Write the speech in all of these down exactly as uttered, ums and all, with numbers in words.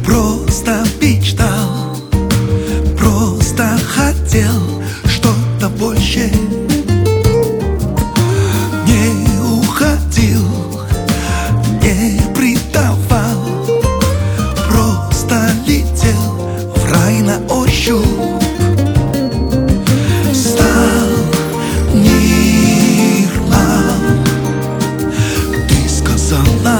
Просто мечтал, просто хотел что-то больше. Не уходил, не предавал, просто летел в рай на ощупь. Стал мир мал, ты сказала.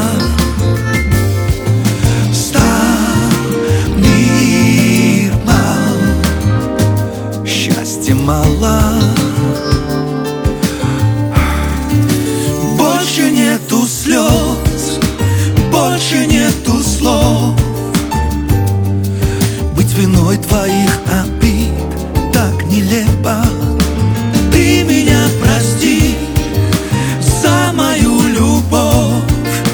Мало. Больше нету слез, больше нету слов. Быть виной твоих обид так нелепо. Ты меня прости за мою любовь,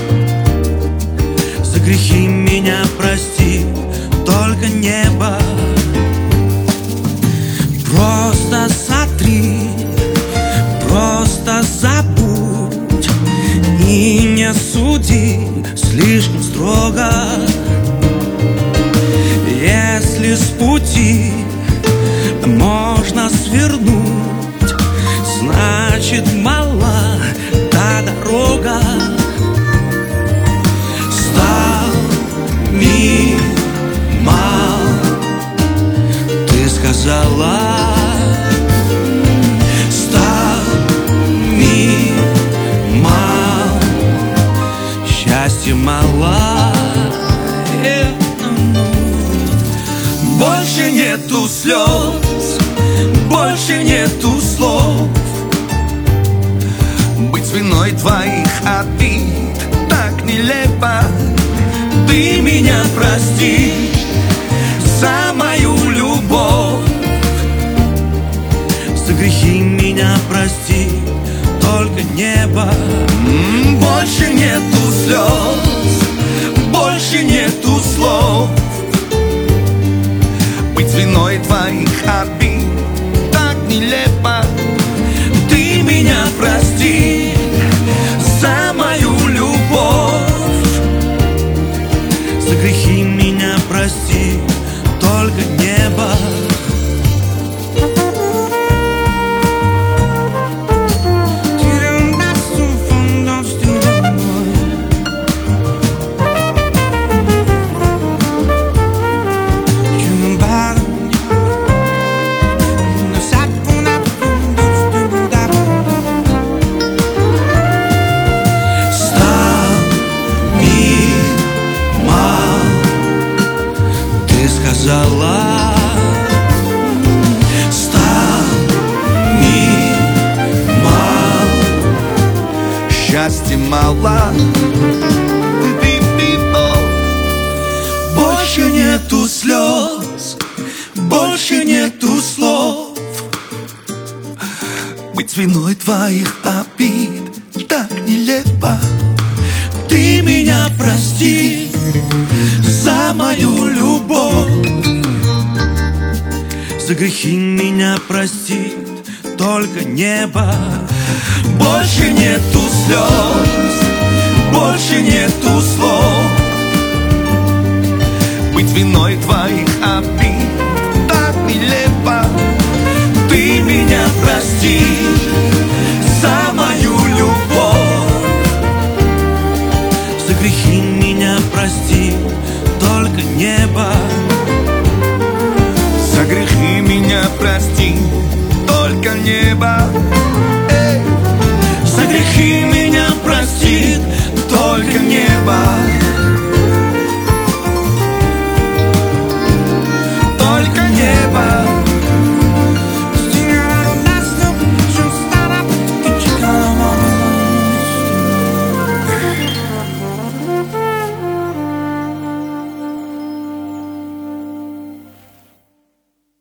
за грехи меня прости, только небо. Просто сотри, просто забудь и не суди слишком строго. Если с пути можно свернуть, значит мала та дорога. Стал мир мал, ты сказала. Счастья мало, больше нету слез, больше нету слов. Быть виной твоих обид так нелепо. Ты меня прости за мою любовь, за грехи меня прости, только небо. Больше нету слез, больше нету слов. Быть виной твоих обид так нелепо. Ты меня прости за мою любовь, за грехи меня прости, только небо. Сказала, стал мир мал, счастья мало. Больше нету слез, больше нету слов. Быть виной твоих обид так нелепо. Ты меня прости за мою любовь, за грехи меня простит только небо. Больше нету слез, больше нету слов. Быть виной твоих обид так нелепо. Ты меня прости за мою любовь, за грехи меня прости, только небо. За грехи меня прости, только небо. Эй! За грехи